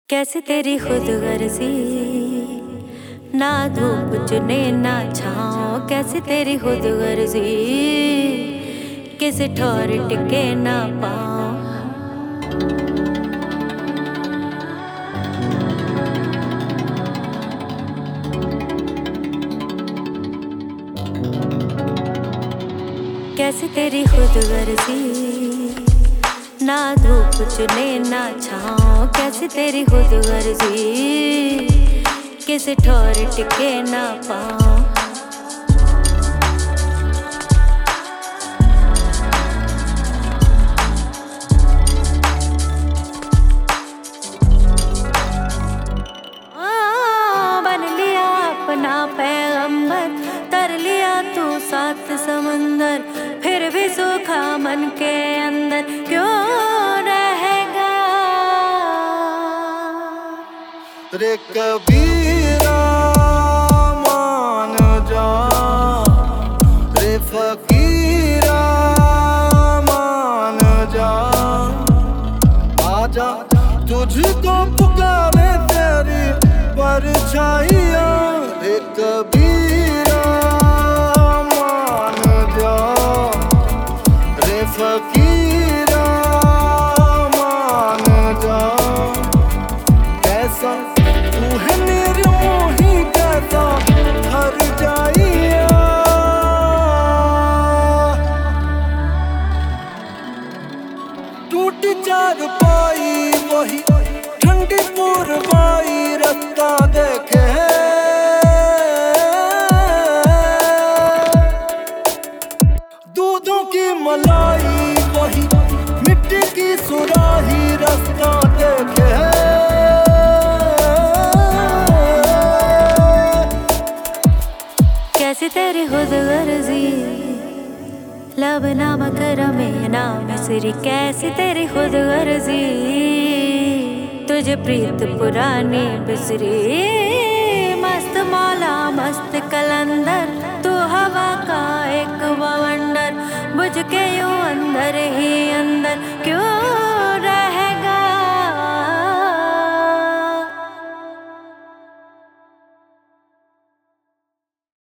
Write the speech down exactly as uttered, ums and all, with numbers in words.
कैसे तेरी खुद गर्जी, ना धूप चुने ना छाँव। कैसे तेरी खुद गर्जी, किसी ठौर टिके ना पाँव। कैसे तेरी खुद गर्जी, ना धूप चुने ना छाँव। कैसे तेरी खुद गर्जी, किसी ठौर टिके ना पाँव। बन लिया अपना पैगंबर, तर लिया तू सात समंदर। फिर भी सूखा मन के अंदर क्यों रहेगा रे कबीरा, मान जा रे फकीरा, मान जा। आजा तुझको पुकारे तेरी परछाइयाँ। रे कबीरा, मान जा रे फकीरा, मान जा। कैसा तू है निर्मोही, कैसा हर जाइया। टूट चार पाई वही ठंडी पूरवाई, रास्ता देखे दूधों की मलाई, वही मिट्टी की सुराही, रास्ता देखे। कैसे तेरी खुद गर्जी, लब नामक रमे ना मिसरी। कैसे तेरी खुद गर्जी, तुझे प्रीत पुरानी बिसरी। मस्त मौला मस्त कलंदर, तू हवा का एक बवंडर। बुझ के यूं अंदर ही अंदर